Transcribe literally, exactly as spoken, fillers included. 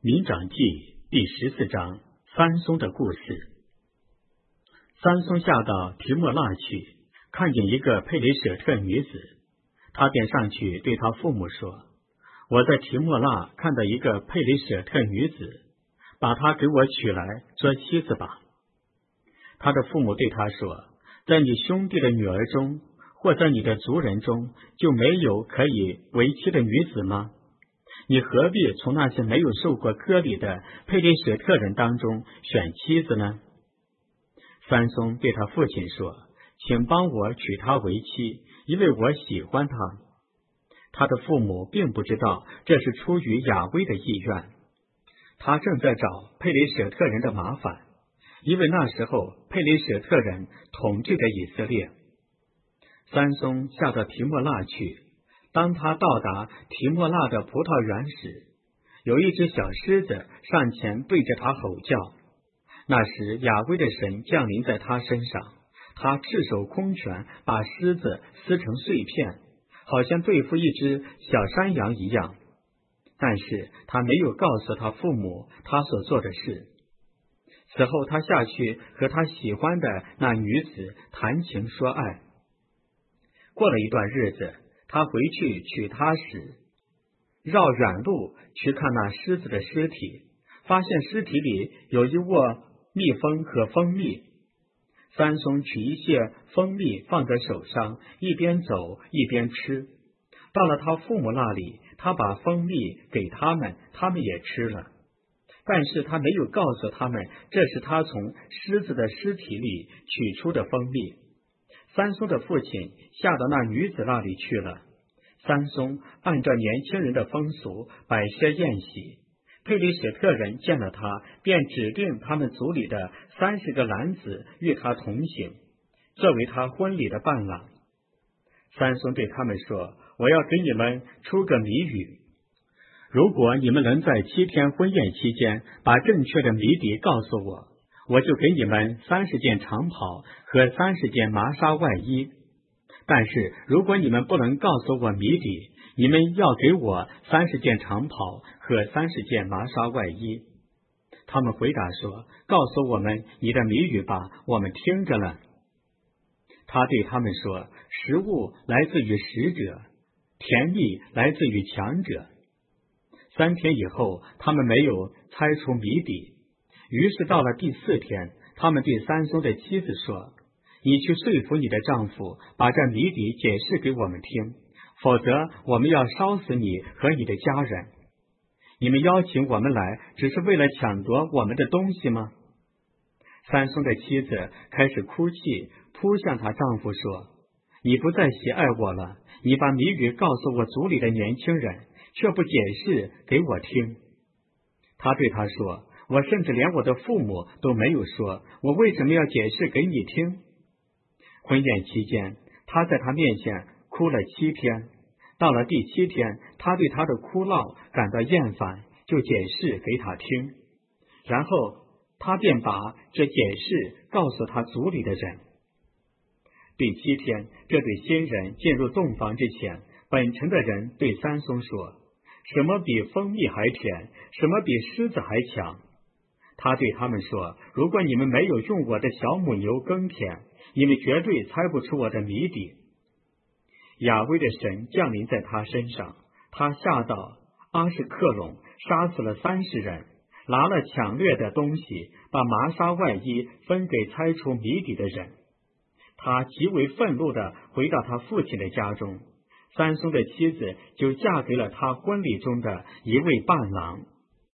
民长记第十四章三松的故事。三松下到提莫那去，看见一个佩雷舍特女子，他便上去对他父母说：我在提莫那看到一个佩雷舍特女子，把她给我娶来做妻子吧。他的父母对他说：在你兄弟的女儿中，或在你的族人中，就没有可以为妻的女子吗？你何必从那些没有受过割礼的佩雷舍特人当中选妻子呢？三松对他父亲说：请帮我娶她为妻，因为我喜欢她。他的父母并不知道这是出于雅威的意愿，他正在找佩雷舍特人的麻烦，因为那时候佩雷舍特人统治着以色列。三松下到提莫那去，当他到达提莫那的葡萄园时，有一只小狮子上前对着他吼叫。那时雅威的神降临在他身上，他赤手空拳把狮子撕成碎片，好像对付一只小山羊一样。但是他没有告诉他父母他所做的事。此后他下去和他喜欢的那女子谈情说爱。过了一段日子，他回去娶她时，绕远路去看那狮子的尸体，发现尸体里有一窝蜜蜂和蜂蜜。三松取一些蜂蜜放在手上，一边走一边吃。到了他父母那里，他把蜂蜜给他们，他们也吃了。但是他没有告诉他们，这是他从狮子的尸体里取出的蜂蜜。三松的父亲下到那女子那里去了。三松按照年轻人的风俗摆设宴席，佩雷舍特人见了他，便指定他们族里的三十个男子与他同行，作为他婚礼的伴郎。三松对他们说：我要给你们出个谜语，如果你们能在七天婚宴期间把正确的谜底告诉我，我就给你们三十件长袍和三十件麻纱外衣。但是如果你们不能告诉我谜底，你们要给我三十件长袍和三十件麻纱外衣。他们回答说：告诉我们你的谜语吧，我们听着了。他对他们说：食物来自于食者，甜蜜来自于强者。三天以后，他们没有猜出谜底。于是到了第四天，他们对三松的妻子说：你去说服你的丈夫，把这谜底解释给我们听，否则我们要烧死你和你的家人。你们邀请我们来，只是为了抢夺我们的东西吗？三松的妻子开始哭泣，扑向她丈夫说：你不再喜爱我了，你把谜语告诉我族里的年轻人，却不解释给我听。他对他说：我甚至连我的父母都没有说，我为什么要解释给你听？婚宴期间，他在他面前哭了七天。到了第七天，他对他的哭闹感到厌烦，就解释给他听。然后他便把这解释告诉他族里的人。第七天，这对新人进入洞房之前，本城的人对三松说：什么比蜂蜜还甜？什么比狮子还强？他对他们说：如果你们没有用我的小母牛耕田，你们绝对猜不出我的谜底。雅威的神降临在他身上，他下到阿什克隆，杀死了三十人，拿了抢掠的东西，把麻纱外衣分给猜出谜底的人。他极为愤怒地回到他父亲的家中，三松的妻子就嫁给了他婚礼中的一位伴郎。